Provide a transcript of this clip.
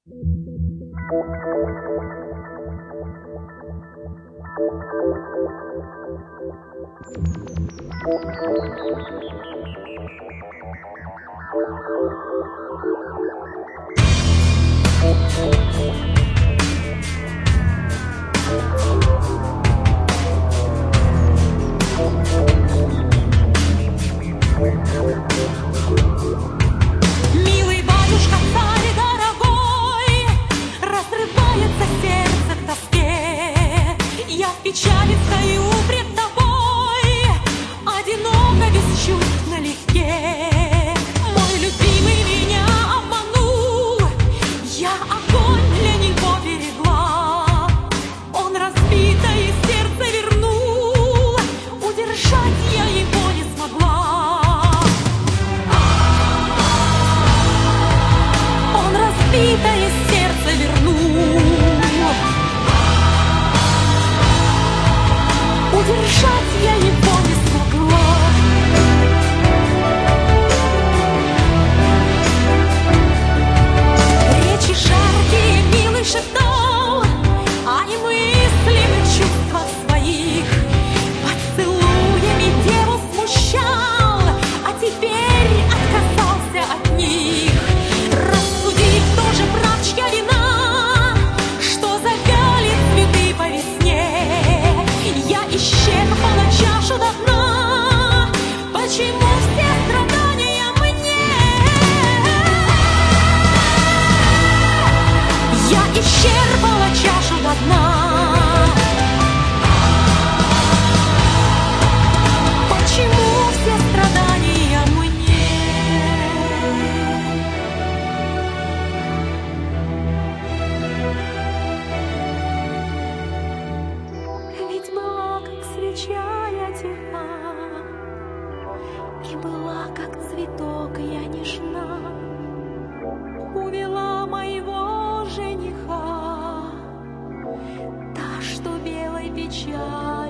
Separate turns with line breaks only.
Милый батюшка, царь дорогой, разрывается сердце в тоске. Я в печали стою пред тобой, одиноко, без чувств налегке. Мой любимый меня обманул, я огонь для него берегла. Он разбитое сердце вернул, удержать я его не смогла. Разбитое сердце вернул, удержать я его не смогла. Речи жаркие милый шептал, а не мысли в чувствах своих. Поцелуями деву смущал, а теперь отказался от них. Тоже прав, чья вина, что завяли цветы по весне. Я исчерпала чашу до дна, почему все страдания мне? Я исчерпала чашу до дна, почему все страдания мне? Свеча я тиха, и была, как цветок, я нежна. Увела моего жениха та, что белой печалью